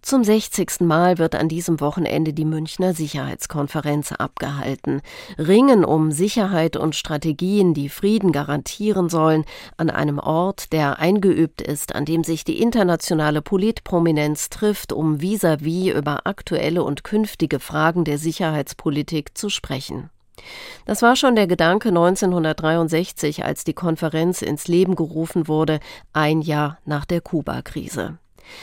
Zum 60. Mal wird an diesem Wochenende die Münchner Sicherheitskonferenz abgehalten. Ringen um Sicherheit und Strategien, die Frieden garantieren sollen, an einem Ort, der eingeübt ist, an dem sich die internationale Politprominenz trifft, um vis-à-vis über aktuelle und künftige Fragen der Sicherheitspolitik zu sprechen. Das war schon der Gedanke 1963, als die Konferenz ins Leben gerufen wurde, ein Jahr nach der Kuba-Krise.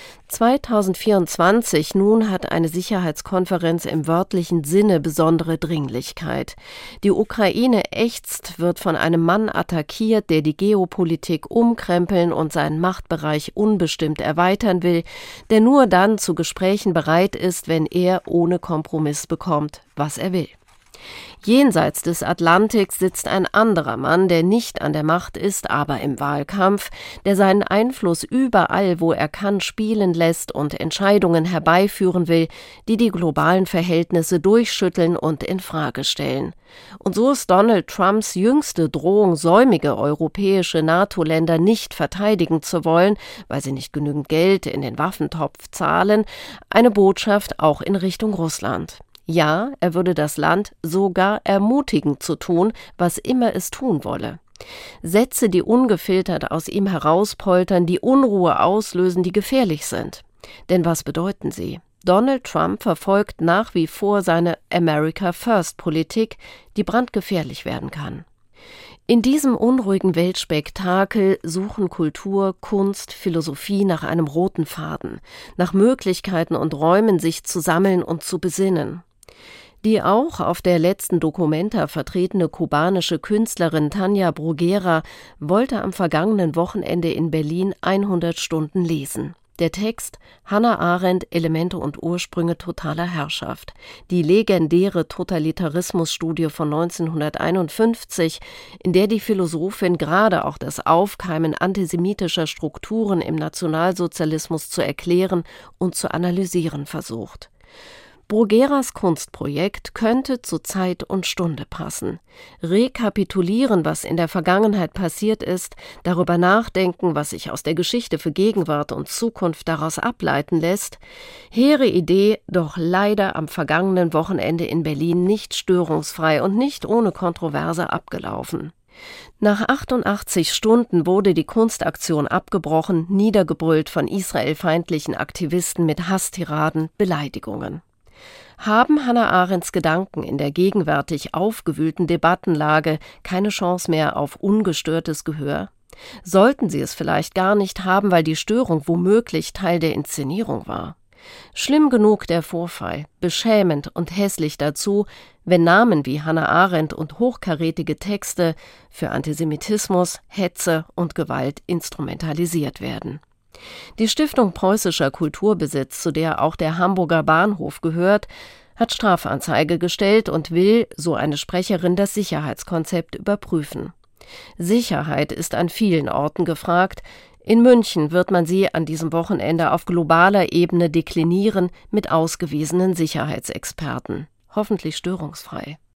2024 nun hat eine Sicherheitskonferenz im wörtlichen Sinne besondere Dringlichkeit. Die Ukraine ächzt, wird von einem Mann attackiert, der die Geopolitik umkrempeln und seinen Machtbereich unbestimmt erweitern will, der nur dann zu Gesprächen bereit ist, wenn er ohne Kompromiss bekommt, was er will. Jenseits des Atlantiks sitzt ein anderer Mann, der nicht an der Macht ist, aber im Wahlkampf, der seinen Einfluss überall, wo er kann, spielen lässt und Entscheidungen herbeiführen will, die die globalen Verhältnisse durchschütteln und in Frage stellen. Und so ist Donald Trumps jüngste Drohung, säumige europäische NATO-Länder nicht verteidigen zu wollen, weil sie nicht genügend Geld in den Waffentopf zahlen, eine Botschaft auch in Richtung Russland. Ja, er würde das Land sogar ermutigen zu tun, was immer es tun wolle. Sätze, die ungefiltert aus ihm herauspoltern, die Unruhe auslösen, die gefährlich sind. Denn was bedeuten sie? Donald Trump verfolgt nach wie vor seine America-First-Politik, die brandgefährlich werden kann. In diesem unruhigen Weltspektakel suchen Kultur, Kunst, Philosophie nach einem roten Faden, nach Möglichkeiten und Räumen, sich zu sammeln und zu besinnen. Die auch auf der letzten Documenta vertretene kubanische Künstlerin Tania Bruguera wollte am vergangenen Wochenende in Berlin 100 Stunden lesen. Der Text: Hannah Arendt, Elemente und Ursprünge totaler Herrschaft. Die legendäre Totalitarismusstudie von 1951, in der die Philosophin gerade auch das Aufkeimen antisemitischer Strukturen im Nationalsozialismus zu erklären und zu analysieren versucht. Brugueras Kunstprojekt könnte zu Zeit und Stunde passen. Rekapitulieren, was in der Vergangenheit passiert ist, darüber nachdenken, was sich aus der Geschichte für Gegenwart und Zukunft daraus ableiten lässt. Hehre Idee, doch leider am vergangenen Wochenende in Berlin nicht störungsfrei und nicht ohne Kontroverse abgelaufen. Nach 88 Stunden wurde die Kunstaktion abgebrochen, niedergebrüllt von israelfeindlichen Aktivisten mit Hasstiraden, Beleidigungen. Haben Hannah Arendts Gedanken in der gegenwärtig aufgewühlten Debattenlage keine Chance mehr auf ungestörtes Gehör? Sollten sie es vielleicht gar nicht haben, weil die Störung womöglich Teil der Inszenierung war? Schlimm genug der Vorfall, beschämend und hässlich dazu, wenn Namen wie Hannah Arendt und hochkarätige Texte für Antisemitismus, Hetze und Gewalt instrumentalisiert werden. Die Stiftung Preußischer Kulturbesitz, zu der auch der Hamburger Bahnhof gehört, hat Strafanzeige gestellt und will, so eine Sprecherin, das Sicherheitskonzept überprüfen. Sicherheit ist an vielen Orten gefragt. In München wird man sie an diesem Wochenende auf globaler Ebene deklinieren mit ausgewiesenen Sicherheitsexperten. Hoffentlich störungsfrei.